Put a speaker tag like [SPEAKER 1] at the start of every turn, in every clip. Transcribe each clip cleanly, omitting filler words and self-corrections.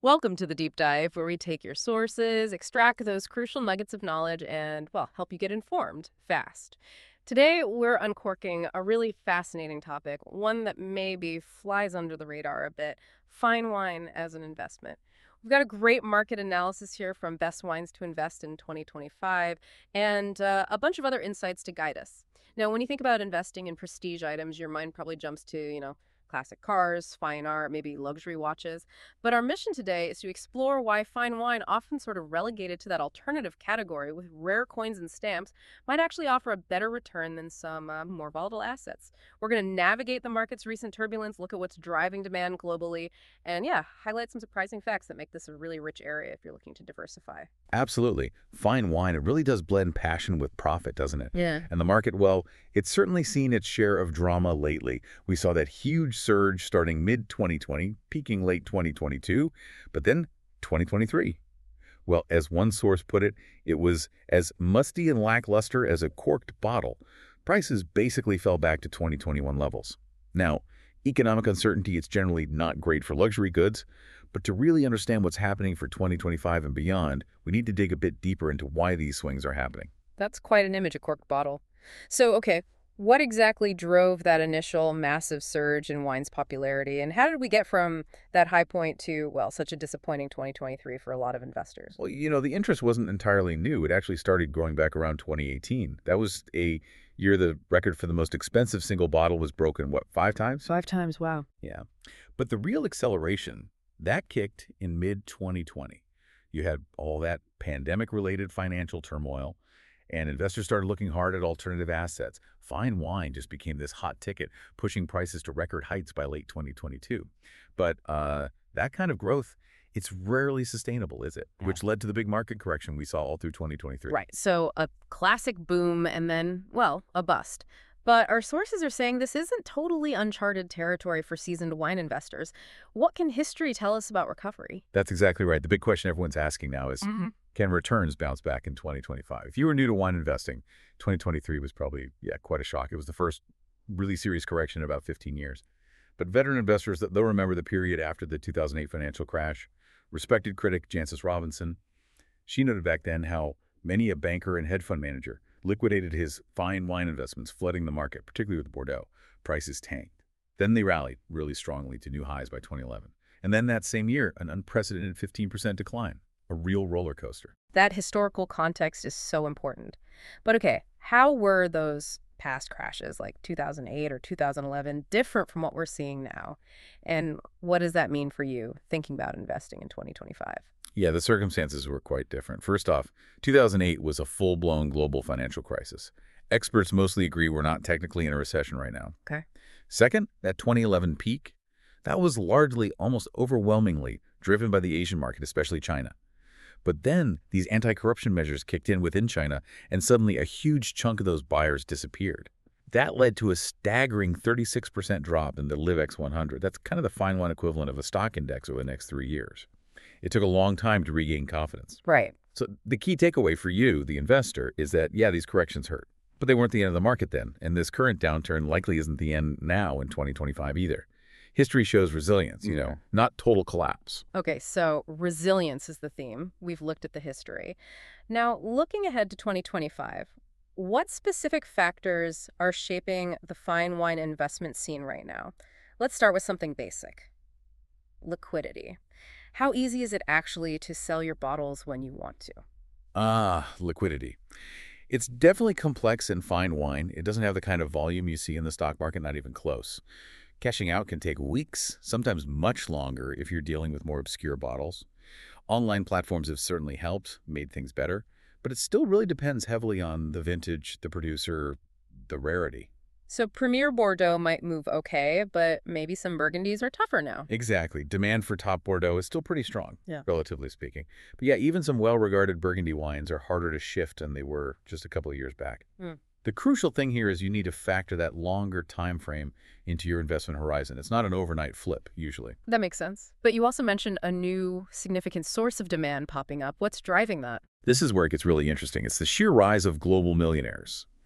[SPEAKER 1] Welcome to the deep dive where we take your sources, extract those crucial nuggets of knowledge, and, well, help you get informed fast. Today, we're uncorking a really fascinating topic, one that maybe flies under the radar a bit: fine wine as an investment. We've got a great market analysis here from Best Wines to Invest in 2025 and a bunch of other insights to guide us. Now, when you think about investing in prestige items, your mind probably jumps to, classic cars, fine art, maybe luxury watches. But our mission today is to explore why fine wine, often sort of relegated to that alternative category with rare coins and stamps, might actually offer a better return than some more volatile assets. We're going to navigate the market's recent turbulence, look at what's driving demand globally, and yeah, highlight some surprising facts that make this a really rich area if you're looking to diversify.
[SPEAKER 2] Absolutely. Fine wine, it really does blend passion with profit, doesn't it?
[SPEAKER 1] Yeah.
[SPEAKER 2] And the market, well, it's certainly seen its share of drama lately. We saw that huge surge starting mid-2020, peaking late 2022, but then 2023. Well, as one source put it, it was as musty and lackluster as a corked bottle. Prices basically fell back to 2021 levels. Now, economic uncertainty is generally not great for luxury goods, but to really understand what's happening for 2025 and beyond, we need to dig a bit deeper into why these swings are happening.
[SPEAKER 1] That's quite an image, a corked bottle. So, okay, what exactly drove that initial massive surge in wine's popularity, and how did we get from that high point to, well, such a disappointing 2023 for a lot of investors?
[SPEAKER 2] Well, the interest wasn't entirely new. It actually started growing back around 2018. That was a year the record for the most expensive single bottle was broken, what, 5 times?
[SPEAKER 1] 5 times, wow.
[SPEAKER 2] Yeah. But the real acceleration, that kicked in mid-2020. You had all that pandemic-related financial turmoil, and investors started looking hard at alternative assets. Fine wine just became this hot ticket, pushing prices to record heights by late 2022. But that kind of growth, it's rarely sustainable, is it?
[SPEAKER 1] Yeah.
[SPEAKER 2] Which led to the big market correction we saw all through 2023.
[SPEAKER 1] Right. So a classic boom and then, well, a bust. But our sources are saying this isn't totally uncharted territory for seasoned wine investors. What can history tell us about recovery?
[SPEAKER 2] That's exactly right. The big question everyone's asking now is,
[SPEAKER 1] Hmm.
[SPEAKER 2] can returns bounce back in 2025? If you were new to wine investing, 2023 was probably, quite a shock. It was the first really serious correction in about 15 years. But veteran investors, they'll remember the period after the 2008 financial crash. Respected critic Jancis Robinson, she noted back then how many a banker and hedge fund manager liquidated his fine wine investments, flooding the market, particularly with Bordeaux. Prices tanked. Then they rallied really strongly to new highs by 2011. And then that same year, an unprecedented 15% decline, a real roller coaster.
[SPEAKER 1] That historical context is so important. But okay, how were those past crashes like 2008 or 2011 different from what we're seeing now? And what does that mean for you thinking about investing in 2025?
[SPEAKER 2] Yeah, the circumstances were quite different. First off, 2008 was a full-blown global financial crisis. Experts mostly agree we're not technically in a recession right now.
[SPEAKER 1] Okay.
[SPEAKER 2] Second, that 2011 peak, that was largely, almost overwhelmingly, driven by the Asian market, especially China. But then these anti-corruption measures kicked in within China, and suddenly a huge chunk of those buyers disappeared. That led to a staggering 36% drop in the LIVX 100. That's kind of the fine wine equivalent of a stock index over the next 3 years. It took a long time to regain confidence.
[SPEAKER 1] Right.
[SPEAKER 2] So the key takeaway for you, the investor, is that, yeah, these corrections hurt. But they weren't the end of the market then, and this current downturn likely isn't the end now in 2025 either. History shows resilience, not total collapse.
[SPEAKER 1] Okay, so resilience is the theme. We've looked at the history. Now, looking ahead to 2025, what specific factors are shaping the fine wine investment scene right now? Let's start with something basic: liquidity. How easy is it actually to sell your bottles when you want to?
[SPEAKER 2] Liquidity. It's definitely complex in fine wine. It doesn't have the kind of volume you see in the stock market, not even close. Cashing out can take weeks, sometimes much longer if you're dealing with more obscure bottles. Online platforms have certainly helped, made things better, but it still really depends heavily on the vintage, the producer, the rarity.
[SPEAKER 1] So Premier Bordeaux might move okay, but maybe some Burgundies are tougher now.
[SPEAKER 2] Exactly. Demand for top Bordeaux is still pretty strong,
[SPEAKER 1] Yeah.
[SPEAKER 2] relatively speaking. But yeah, even some well-regarded Burgundy wines are harder to shift than they were just a couple of years back.
[SPEAKER 1] Mm.
[SPEAKER 2] The crucial thing here is you need to factor that longer time frame into your investment horizon. It's not an overnight flip, usually.
[SPEAKER 1] That makes sense. But you also mentioned a new significant source of demand popping up. What's driving that?
[SPEAKER 2] This is where it gets really interesting. It's the sheer rise of global millionaires.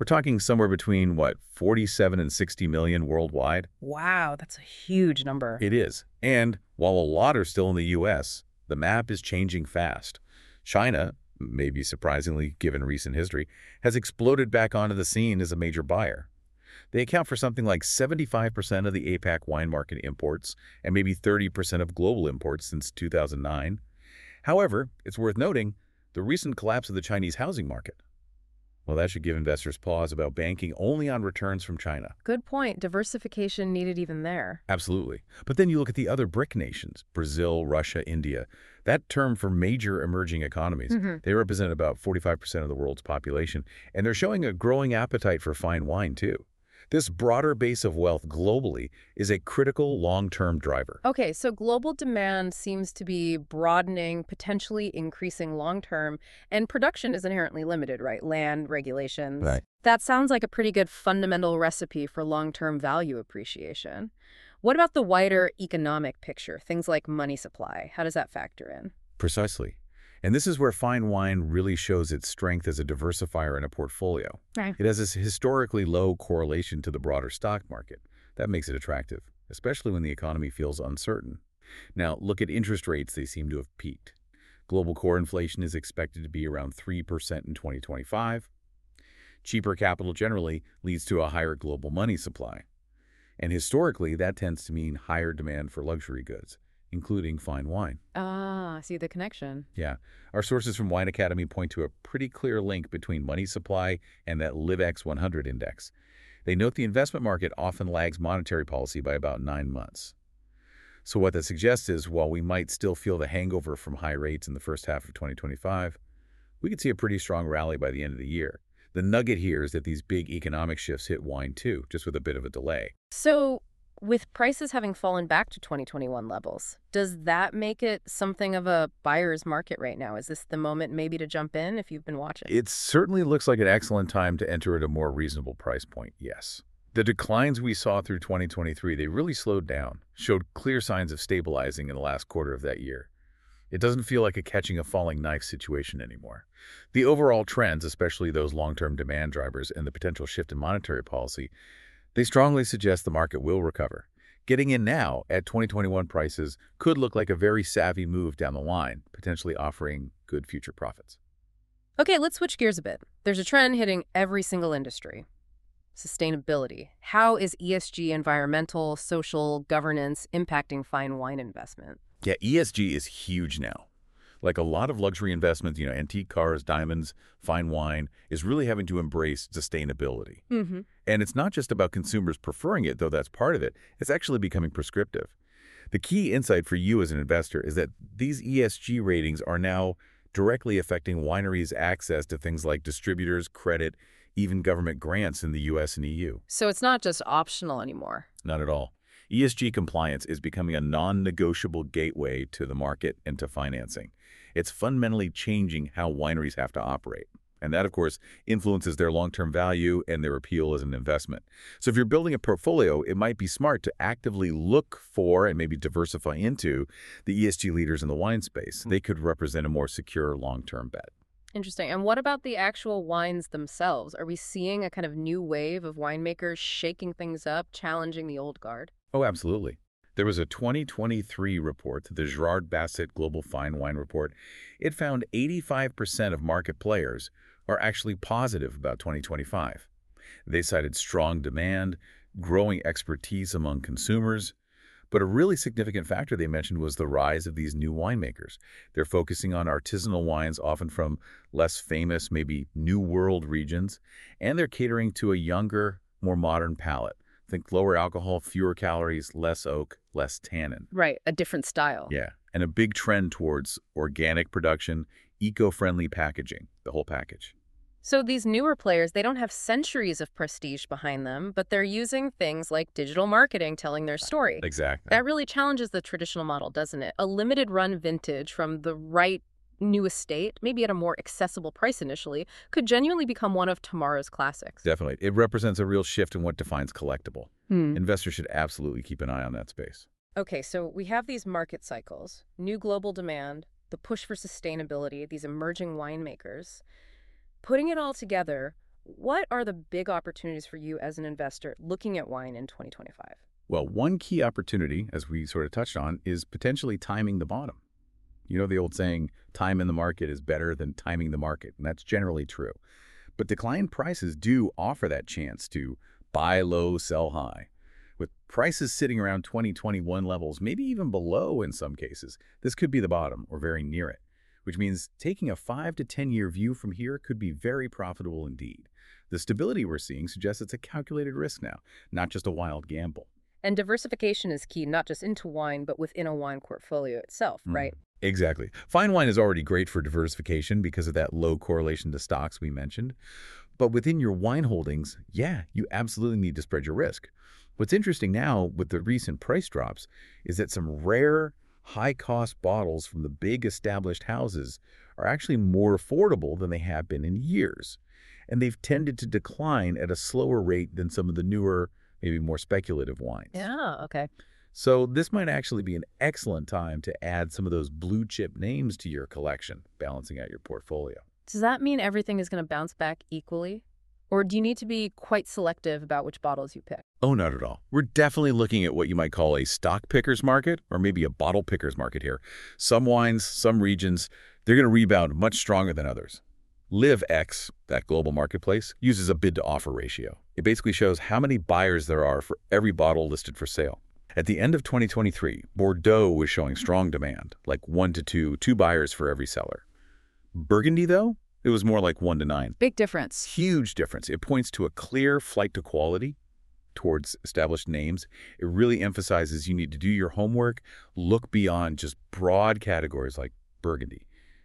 [SPEAKER 2] We're talking somewhere between, what, 47 and 60 million worldwide?
[SPEAKER 1] Wow, that's a huge number.
[SPEAKER 2] It is. And while a lot are still in the U.S., the map is changing fast. China, maybe surprisingly given recent history, has exploded back onto the scene as a major buyer. They account for something like 75% of the APAC wine market imports and maybe 30% of global imports since 2009. However, it's worth noting the recent collapse of the Chinese housing market. Well, that should give investors pause about banking only on returns from China.
[SPEAKER 1] Good point. Diversification needed even there.
[SPEAKER 2] Absolutely. But then you look at the other BRIC nations, Brazil, Russia, India. That term for major emerging economies, they represent about 45% of the world's population, and they're showing a growing appetite for fine wine, too. This broader base of wealth globally is a critical long-term driver.
[SPEAKER 1] Okay, so global demand seems to be broadening, potentially increasing long-term, and production is inherently limited, right? Land, regulations.
[SPEAKER 2] Right.
[SPEAKER 1] That sounds like a pretty good fundamental recipe for long-term value appreciation. What about the wider economic picture, things like money supply? How does that factor in?
[SPEAKER 2] Precisely. And this is where fine wine really shows its strength as a diversifier in a portfolio.
[SPEAKER 1] Right.
[SPEAKER 2] It has this historically low correlation to the broader stock market. That makes it attractive, especially when the economy feels uncertain. Now, look at interest rates. They seem to have peaked. Global core inflation is expected to be around 3% in 2025. Cheaper capital generally leads to a higher global money supply. And historically, that tends to mean higher demand for luxury goods, including fine wine.
[SPEAKER 1] Ah, I see the connection.
[SPEAKER 2] Yeah. Our sources from Wine Academy point to a pretty clear link between money supply and that LIVX 100 index. They note the investment market often lags monetary policy by about 9 months. So what that suggests is, while we might still feel the hangover from high rates in the first half of 2025, we could see a pretty strong rally by the end of the year. The nugget here is that these big economic shifts hit wine too, just with a bit of a delay.
[SPEAKER 1] So, with prices having fallen back to 2021 levels, does that make it something of a buyer's market right now? Is this the moment maybe to jump in if you've been watching?
[SPEAKER 2] It certainly looks like an excellent time to enter at a more reasonable price point, yes. The declines we saw through 2023, they really slowed down, showed clear signs of stabilizing in the last quarter of that year. It doesn't feel like a catching a falling knife situation anymore. The overall trends, especially those long-term demand drivers and the potential shift in monetary policy, they strongly suggest the market will recover. Getting in now at 2021 prices could look like a very savvy move down the line, potentially offering good future profits.
[SPEAKER 1] Okay, let's switch gears a bit. There's a trend hitting every single industry. Sustainability. How is ESG, environmental, social, governance, impacting fine wine investment?
[SPEAKER 2] Yeah, ESG is huge now. Like a lot of luxury investments, antique cars, diamonds, fine wine, is really having to embrace sustainability. And it's not just about consumers preferring it, though that's part of it. It's actually becoming prescriptive. The key insight for you as an investor is that these ESG ratings are now directly affecting wineries' access to things like distributors, credit, even government grants in the US and EU.
[SPEAKER 1] So it's not just optional anymore.
[SPEAKER 2] Not at all. ESG compliance is becoming a non-negotiable gateway to the market and to financing. It's fundamentally changing how wineries have to operate. And that, of course, influences their long-term value and their appeal as an investment. So if you're building a portfolio, it might be smart to actively look for and maybe diversify into the ESG leaders in the wine space. They could represent a more secure long-term bet.
[SPEAKER 1] Interesting. And what about the actual wines themselves? Are we seeing a kind of new wave of winemakers shaking things up, challenging the old guard?
[SPEAKER 2] Oh, absolutely. There was a 2023 report, the Gerard Bassett Global Fine Wine Report. It found 85% of market players are actually positive about 2025. They cited strong demand, growing expertise among consumers, but a really significant factor they mentioned was the rise of these new winemakers. They're focusing on artisanal wines, often from less famous, maybe New World regions, and they're catering to a younger, more modern palate. Think lower alcohol, fewer calories, less oak, less tannin.
[SPEAKER 1] Right, a different style.
[SPEAKER 2] Yeah, and a big trend towards organic production, eco-friendly packaging, the whole package.
[SPEAKER 1] So these newer players, they don't have centuries of prestige behind them, but they're using things like digital marketing telling their story.
[SPEAKER 2] Exactly.
[SPEAKER 1] That really challenges the traditional model, doesn't it? A limited run vintage from the right new estate, maybe at a more accessible price initially, could genuinely become one of tomorrow's classics.
[SPEAKER 2] Definitely. It represents a real shift in what defines collectible. Investors should absolutely keep an eye on that space.
[SPEAKER 1] Okay, so we have these market cycles, new global demand, the push for sustainability, these emerging winemakers. Putting it all together, what are the big opportunities for you as an investor looking at wine in 2025?
[SPEAKER 2] Well, one key opportunity, as we sort of touched on, is potentially timing the bottom. You know the old saying, time in the market is better than timing the market, and that's generally true. But decline prices do offer that chance to buy low, sell high. With prices sitting around 2021 levels, maybe even below in some cases, this could be the bottom or very near it, which means taking a 5 to 10-year view from here could be very profitable indeed. The stability we're seeing suggests it's a calculated risk now, not just a wild gamble.
[SPEAKER 1] And diversification is key, not just into wine, but within a wine portfolio itself, right?
[SPEAKER 2] Exactly. Fine wine is already great for diversification because of that low correlation to stocks we mentioned. But within your wine holdings, yeah, you absolutely need to spread your risk. What's interesting now with the recent price drops is that some rare, high-cost bottles from the big established houses are actually more affordable than they have been in years. And they've tended to decline at a slower rate than some of the newer, maybe more speculative wines.
[SPEAKER 1] Yeah, okay.
[SPEAKER 2] So this might actually be an excellent time to add some of those blue chip names to your collection, balancing out your portfolio.
[SPEAKER 1] Does that mean everything is going to bounce back equally? Or do you need to be quite selective about which bottles you pick?
[SPEAKER 2] Oh, not at all. We're definitely looking at what you might call a stock picker's market or maybe a bottle picker's market here. Some wines, some regions, they're going to rebound much stronger than others. LiveX, that global marketplace, uses a bid to offer ratio. It basically shows how many buyers there are for every bottle listed for sale. At the end of 2023, Bordeaux was showing strong demand, like 1 to 2 buyers for every seller. Burgundy, though, it was more like 1 to 9.
[SPEAKER 1] Big difference.
[SPEAKER 2] Huge difference. It points to a clear flight to quality towards established names. It really emphasizes you need to do your homework, look beyond just broad categories like Burgundy.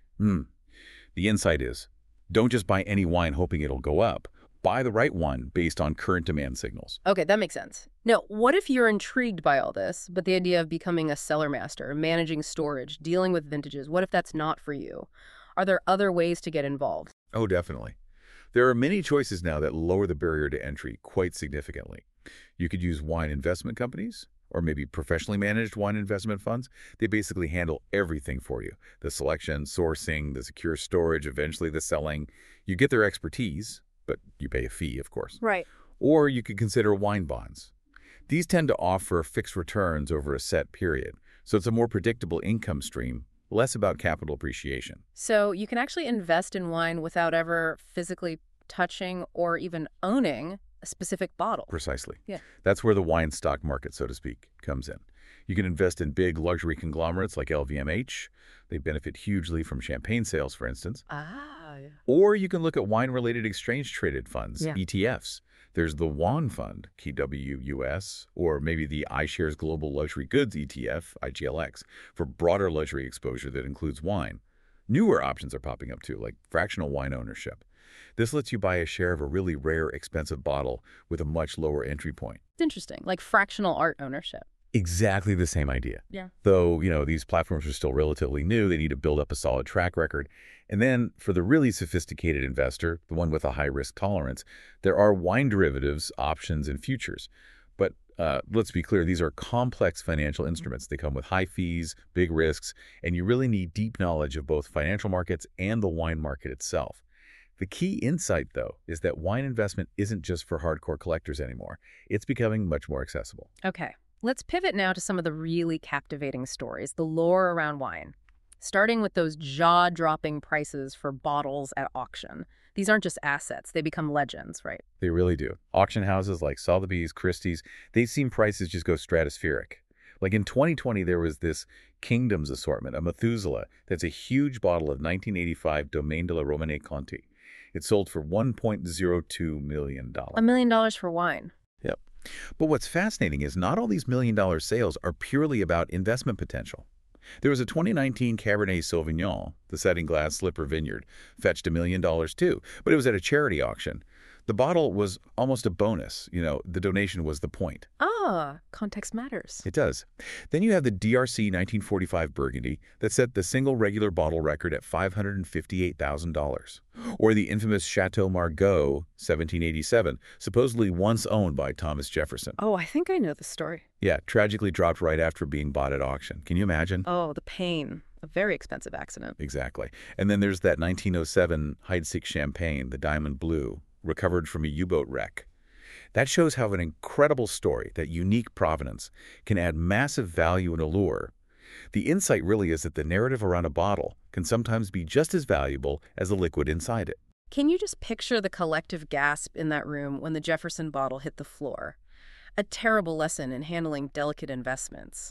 [SPEAKER 2] The insight is, don't just buy any wine hoping it'll go up. Buy the right one based on current demand signals.
[SPEAKER 1] Okay, that makes sense. Now, what if you're intrigued by all this, but the idea of becoming a cellar master, managing storage, dealing with vintages, what if that's not for you? Are there other ways to get involved?
[SPEAKER 2] Oh, definitely. There are many choices now that lower the barrier to entry quite significantly. You could use wine investment companies or maybe professionally managed wine investment funds. They basically handle everything for you. The selection, sourcing, the secure storage, eventually the selling. You get their expertise, but you pay a fee, of course.
[SPEAKER 1] Right.
[SPEAKER 2] Or you could consider wine bonds. These tend to offer fixed returns over a set period, so it's a more predictable income stream, less about capital appreciation.
[SPEAKER 1] So you can actually invest in wine without ever physically touching or even owning a specific bottle.
[SPEAKER 2] Precisely.
[SPEAKER 1] Yeah.
[SPEAKER 2] That's where the wine stock market, so to speak, comes in. You can invest in big luxury conglomerates like LVMH. They benefit hugely from champagne sales, for instance.
[SPEAKER 1] Ah, yeah.
[SPEAKER 2] Or you can look at wine-related exchange-traded funds,
[SPEAKER 1] Yeah.
[SPEAKER 2] ETFs. There's the WAN Fund, KWUS, or maybe the iShares Global Luxury Goods ETF, IGLX, for broader luxury exposure that includes wine. Newer options are popping up too, like fractional wine ownership. This lets you buy a share of a really rare, expensive bottle with a much lower entry point.
[SPEAKER 1] It's interesting, like fractional art ownership.
[SPEAKER 2] Exactly the same idea.
[SPEAKER 1] Yeah.
[SPEAKER 2] Though, these platforms are still relatively new, they need to build up a solid track record. And then for the really sophisticated investor, the one with a high risk tolerance, there are wine derivatives, options, and futures. But let's be clear, these are complex financial instruments. They come with high fees, big risks, and you really need deep knowledge of both financial markets and the wine market itself. The key insight, though, is that wine investment isn't just for hardcore collectors anymore. It's becoming much more accessible.
[SPEAKER 1] Okay, let's pivot now to some of the really captivating stories, the lore around wine. Starting with those jaw-dropping prices for bottles at auction. These aren't just assets, they become legends, right?
[SPEAKER 2] They really do. Auction houses like Sotheby's, Christie's, they've seen prices just go stratospheric. Like in 2020, there was this Kingdoms assortment, a Methuselah, that's a huge bottle of 1985 Domaine de la Romanée Conti. It sold for $1.02 million.
[SPEAKER 1] $1 million for wine.
[SPEAKER 2] Yep. But what's fascinating is not all these million-dollar sales are purely about investment potential. There was a 2019 Cabernet Sauvignon, the Setting Glass Slipper Vineyard, fetched $1 million too, but it was at a charity auction. The bottle was almost a bonus. The donation was the point.
[SPEAKER 1] Ah, context matters.
[SPEAKER 2] It does. Then you have the DRC 1945 Burgundy that set the single regular bottle record at $558,000. Or the infamous Chateau Margaux 1787, supposedly once owned by Thomas Jefferson.
[SPEAKER 1] Oh, I think I know the story.
[SPEAKER 2] Yeah, tragically dropped right after being bought at auction. Can you imagine?
[SPEAKER 1] Oh, the pain. A very expensive accident.
[SPEAKER 2] Exactly. And then there's that 1907 Heidsieck Champagne, the Diamond Blue, recovered from a U-boat wreck. That shows how an incredible story, that unique provenance, can add massive value and allure. The insight really is that the narrative around a bottle can sometimes be just as valuable as the liquid inside it.
[SPEAKER 1] Can you just picture the collective gasp in that room when the Jefferson bottle hit the floor? A terrible lesson in handling delicate investments.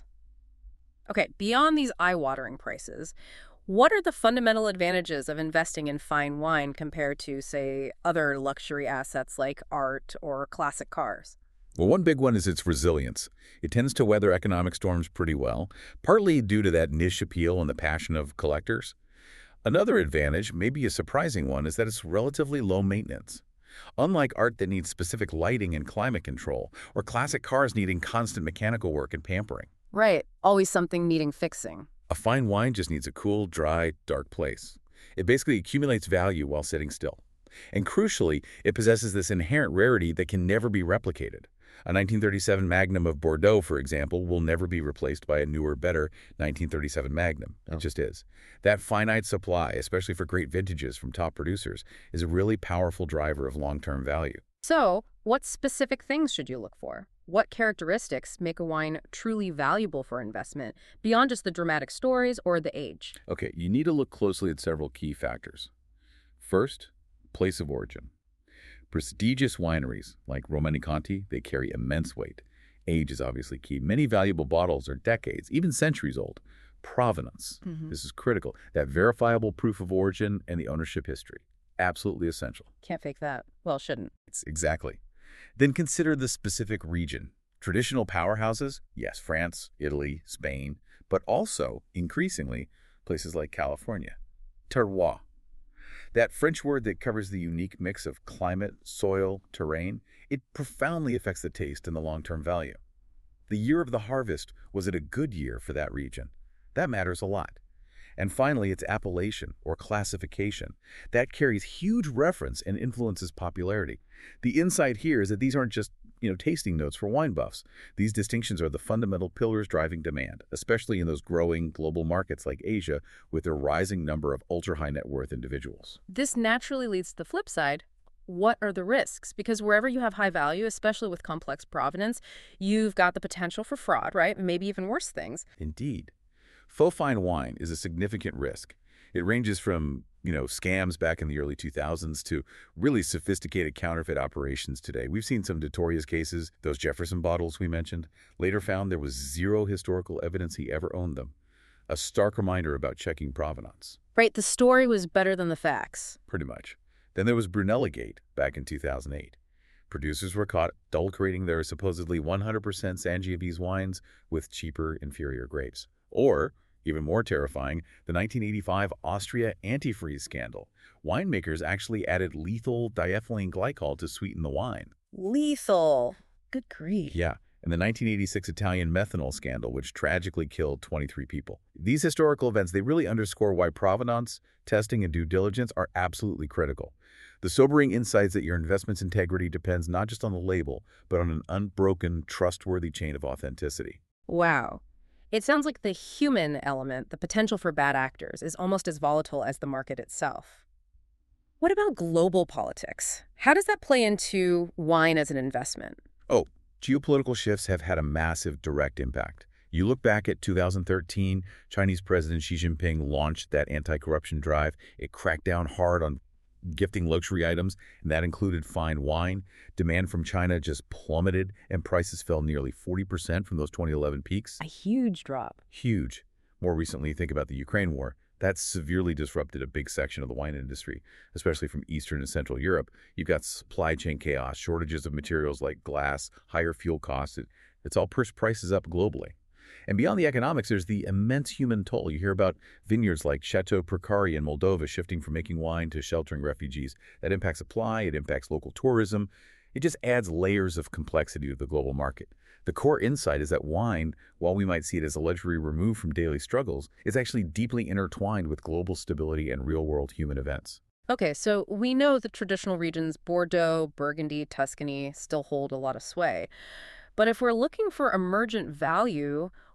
[SPEAKER 1] Okay, beyond these eye-watering prices, what are the fundamental advantages of investing in fine wine compared to, say, other luxury assets like art or classic cars?
[SPEAKER 2] Well, one big one is its resilience. It tends to weather economic storms pretty well, partly due to that niche appeal and the passion of collectors. Another advantage, maybe a surprising one, is that it's relatively low maintenance. Unlike art that needs specific lighting and climate control, or classic cars needing constant mechanical work and pampering.
[SPEAKER 1] Right, always something needing fixing.
[SPEAKER 2] A fine wine just needs a cool, dry, dark place. It basically accumulates value while sitting still. And crucially, it possesses this inherent rarity that can never be replicated. A 1937 Magnum of Bordeaux, for example, will never be replaced by a newer, better 1937 Magnum. It just is. That finite supply, especially for great vintages from top producers, is a really powerful driver of long-term value.
[SPEAKER 1] So, what specific things should you look for? What characteristics make a wine truly valuable for investment, beyond just the dramatic stories or the age?
[SPEAKER 2] Okay, you need to look closely at several key factors. First, place of origin. Prestigious wineries like Romanée-Conti, they carry immense weight. Age is obviously key. Many valuable bottles are decades, even centuries old. Provenance. This is critical. That verifiable proof of origin and the ownership history. Absolutely essential.
[SPEAKER 1] Can't fake that. Well, shouldn't.
[SPEAKER 2] It's exactly. Then consider the specific region. Traditional powerhouses, yes, France, Italy, Spain, but also, increasingly, places like California. Terroir. That French word that covers the unique mix of climate, soil, terrain, it profoundly affects the taste and the long-term value. The year of the harvest, was it a good year for that region? That matters a lot. And finally, its appellation or classification. That carries huge reference and influences popularity. The insight here is that these aren't just, tasting notes for wine buffs. These distinctions are the fundamental pillars driving demand, especially in those growing global markets like Asia with their rising number of ultra-high net worth individuals.
[SPEAKER 1] This naturally leads to the flip side. What are the risks? Because wherever you have high value, especially with complex provenance, you've got the potential for fraud, right? Maybe even worse things.
[SPEAKER 2] Indeed. Faux fine wine is a significant risk. It ranges from, scams back in the early 2000s to really sophisticated counterfeit operations today. We've seen some notorious cases, those Jefferson bottles we mentioned, later found there was zero historical evidence he ever owned them. A stark reminder about checking provenance.
[SPEAKER 1] Right, the story was better than the facts.
[SPEAKER 2] Pretty much. Then there was Brunello Gate back in 2008. Producers were caught adulterating their supposedly 100% Sangiovese wines with cheaper, inferior grapes. Or, even more terrifying, the 1985 Austria antifreeze scandal. Winemakers actually added lethal diethylene glycol to sweeten the wine.
[SPEAKER 1] Lethal. Good grief.
[SPEAKER 2] Yeah, and the 1986 Italian methanol scandal, which tragically killed 23 people. These historical events, they really underscore why provenance, testing, and due diligence are absolutely critical. The sobering insights that your investment's integrity depends not just on the label, but on an unbroken, trustworthy chain of authenticity.
[SPEAKER 1] Wow. It sounds like the human element, the potential for bad actors, is almost as volatile as the market itself. What about global politics? How does that play into wine as an investment?
[SPEAKER 2] Oh, geopolitical shifts have had a massive direct impact. You look back at 2013, Chinese President Xi Jinping launched that anti-corruption drive. It cracked down hard on gifting luxury items, and that included fine wine. Demand from China just plummeted, and prices fell nearly 40% from those 2011 peaks.
[SPEAKER 1] A huge drop.
[SPEAKER 2] Huge. More recently, think about the Ukraine war. That severely disrupted a big section of the wine industry, especially from Eastern and Central Europe. You've got supply chain chaos, shortages of materials like glass, higher fuel costs. It's all pushed prices up globally. And beyond the economics, there's the immense human toll. You hear about vineyards like Chateau Purcari in Moldova shifting from making wine to sheltering refugees. That impacts supply, it impacts local tourism. It just adds layers of complexity to the global market. The core insight is that wine, while we might see it as a luxury removed from daily struggles, is actually deeply intertwined with global stability and real-world human events.
[SPEAKER 1] Okay, so we know the traditional regions, Bordeaux, Burgundy, Tuscany, still hold a lot of sway. But if we're looking for emergent value,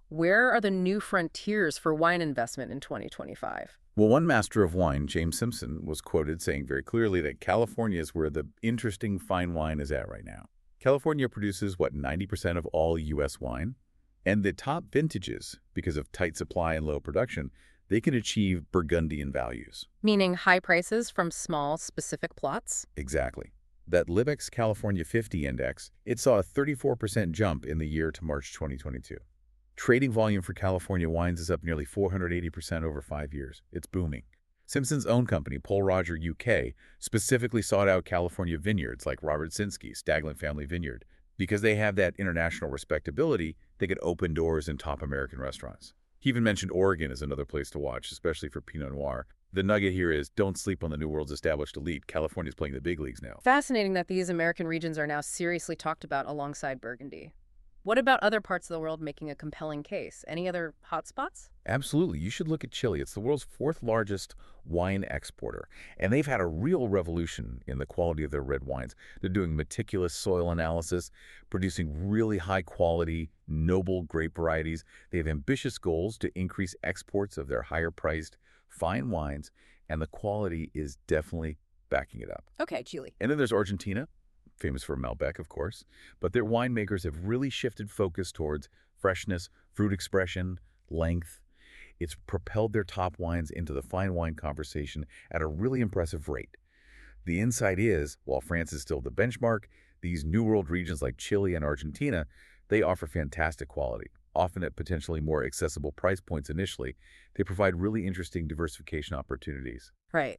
[SPEAKER 1] Where are the new frontiers for wine investment in 2025?
[SPEAKER 2] Well, one master of wine, James Simpson, was quoted saying very clearly that California is where the interesting fine wine is at right now. California produces, 90% of all U.S. wine? And the top vintages, because of tight supply and low production, they can achieve Burgundian values.
[SPEAKER 1] Meaning high prices from small, specific plots?
[SPEAKER 2] Exactly. That Libex California 50 index, it saw a 34% jump in the year to March 2022. Trading volume for California wines is up nearly 480% over 5 years. It's booming. Simpson's own company, Paul Roger UK, specifically sought out California vineyards like Robert Sinsky, Staglin Family Vineyard. Because they have that international respectability, they could open doors in top American restaurants. He even mentioned Oregon as another place to watch, especially for Pinot Noir. The nugget here is don't sleep on the New World's established elite. California's playing the big leagues now.
[SPEAKER 1] Fascinating that these American regions are now seriously talked about alongside Burgundy. What about other parts of the world making a compelling case? Any other hotspots?
[SPEAKER 2] Absolutely. You should look at Chile. It's the world's fourth largest wine exporter, and they've had a real revolution in the quality of their red wines. They're doing meticulous soil analysis, producing really high-quality, noble grape varieties. They have ambitious goals to increase exports of their higher-priced, fine wines, and the quality is definitely backing it up.
[SPEAKER 1] Okay, Chile.
[SPEAKER 2] And then there's Argentina, famous for Malbec, of course, but their winemakers have really shifted focus towards freshness, fruit expression, length. It's propelled their top wines into the fine wine conversation at a really impressive rate. The insight is, while France is still the benchmark, these New World regions like Chile and Argentina, they offer fantastic quality, often at potentially more accessible price points initially. They provide really interesting diversification opportunities.
[SPEAKER 1] Right.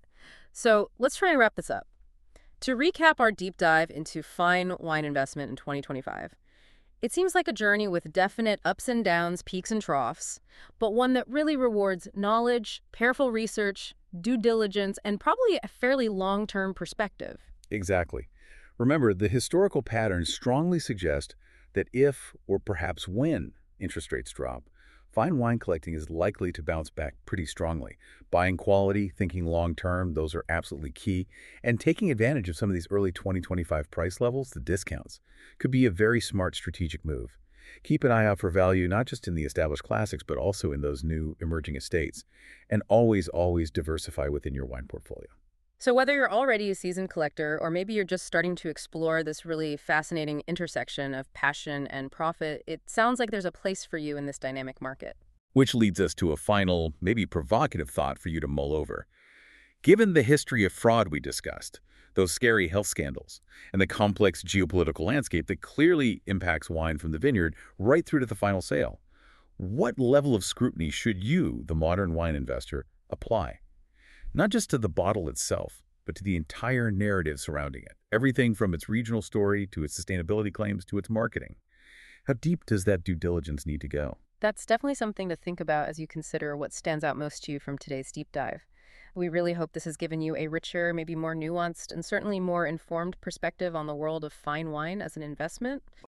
[SPEAKER 1] So let's try and wrap this up. To recap our deep dive into fine wine investment in 2025, it seems like a journey with definite ups and downs, peaks and troughs, but one that really rewards knowledge, careful research, due diligence, and probably a fairly long-term perspective.
[SPEAKER 2] Exactly. Remember, the historical patterns strongly suggest that if, or perhaps when, interest rates drop, fine wine collecting is likely to bounce back pretty strongly. Buying quality, thinking long-term, those are absolutely key. And taking advantage of some of these early 2025 price levels, the discounts, could be a very smart strategic move. Keep an eye out for value not just in the established classics, but also in those new emerging estates. And always, always diversify within your wine portfolio.
[SPEAKER 1] So whether you're already a seasoned collector or maybe you're just starting to explore this really fascinating intersection of passion and profit, it sounds like there's a place for you in this dynamic market.
[SPEAKER 2] Which leads us to a final, maybe provocative thought for you to mull over. Given the history of fraud we discussed, those scary health scandals, and the complex geopolitical landscape that clearly impacts wine from the vineyard right through to the final sale, what level of scrutiny should you, the modern wine investor, apply? Not just to the bottle itself, but to the entire narrative surrounding it. Everything from its regional story to its sustainability claims to its marketing. How deep does that due diligence need to go?
[SPEAKER 1] That's definitely something to think about as you consider what stands out most to you from today's deep dive. We really hope this has given you a richer, maybe more nuanced, and certainly more informed perspective on the world of fine wine as an investment.